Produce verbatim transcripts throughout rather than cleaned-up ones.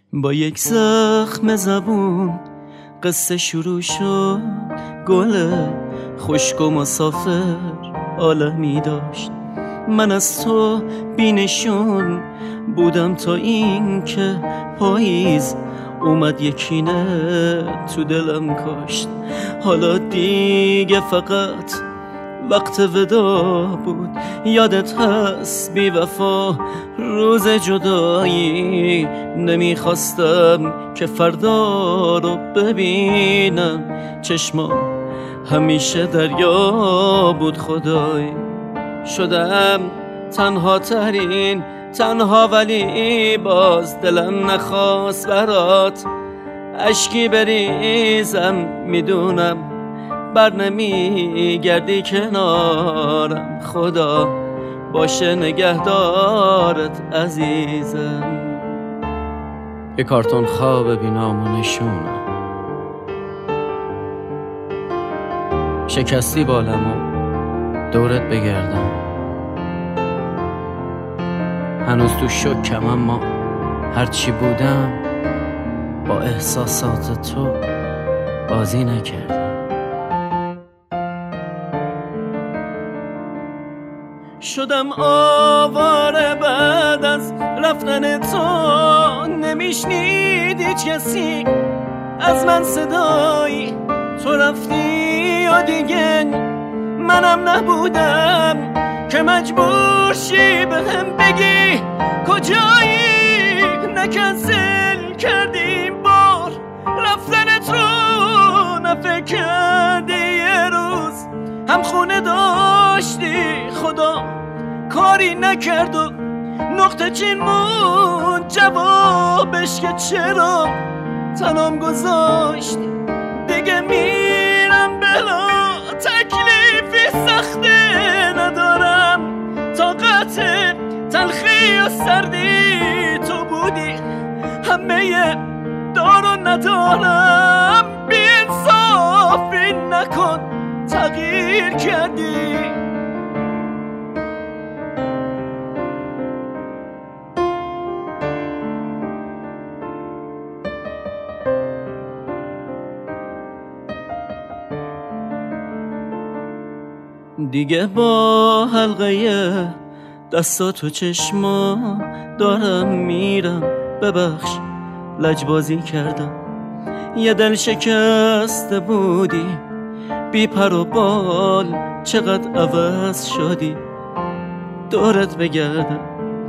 با یک زخم زبون قصه شروع شد. گل خشک و مسافر عالمی داشت. من از تو بینشون بودم تا این که پاییز اومد یکینه تو دلم کاشت. حالا دیگه فقط وقت ودا بود. یادت هست بی وفا روز جدایی نمیخواستم که فردا رو ببینم. چشمام همیشه دریا بود خدای. شدم تنها ترین تنها ولی باز دلم نخواست برات اشکی بریزم. میدونم بر نمی گردی کنارم. خدا باشه نگهدارت عزیزم. یه کارتون خواب بینامونشونم. شکستی بالمو دورت بگردم. هنوز تو شکم اما هرچی بودم با احساسات تو بازی نکردم. شدم آواره بعد از رفتن تو. نمیشنید هیچ کسی از من صدایی. تو رفتی و دیگه منم نبودم که مجبور شی بهم بگی کجایی. نکنسل کردیم بار رفتنت رو. نفکر کردی یه روز هم خونه داشتی. خدا کاری نکرد و نقطه چین مون جوابش که چرا تنام گذاشتی. دیگه میرم بلا تکلیفی سخته ندارم. طاقت تلخی و سردی تو بودی. همه دارو ندارم. بی انصافی نکن تغییر کردی. دیگه با حلقه دستات و چشما دارم میرم. ببخش لجبازی کردم. یه دل شکسته بودی بی پر و بال. چقدر عوض شدی دورت بگردم.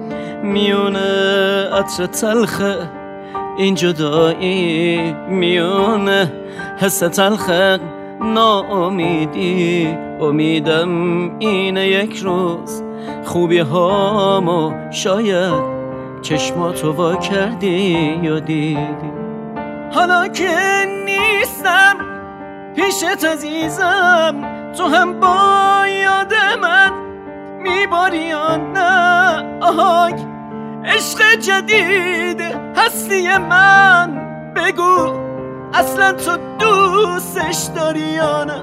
میونه عطر تلخه این جدایی. میونه حس تلخه ناامیدی. امیدم اینه یک روز خوبی هامو شاید چشماتو وا کردی یا دیدی. حالا که نیستم پیشت عزیزم تو هم با یاد من میباری یا نه؟ آهای عشق جدید هستی من بگو اصلا تو دوستش داری یا نه؟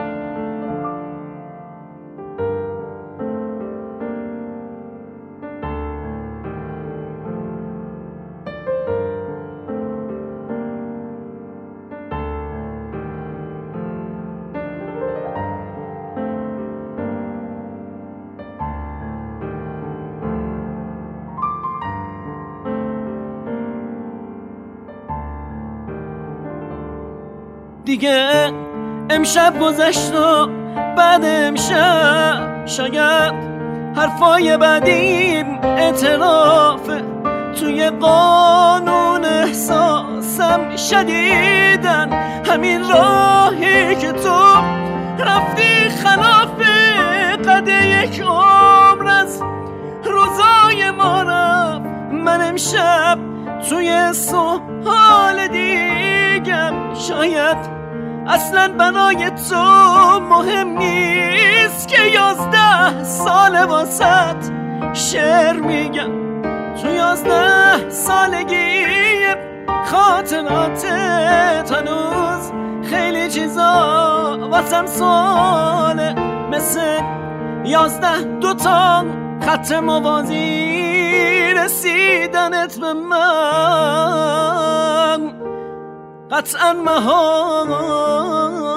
دیگه امشب گذشت و بعد امشب شاید حرفای بعدیم اعترافه. توی قانون احساسم شدیدن همین راهی که تو رفتی خلاف قد یک عمر از روزای ما رفت. من امشب توی سوال دیگم شاید اصلا بنای تو مهم نیست که یازده سال واسط شعر میگم. تو یازده سالگی خاطراتت هنوز خیلی چیزا واسم سواله. مثل یازده دوتا خط موازی رسید دیدنت به من قطعا مهان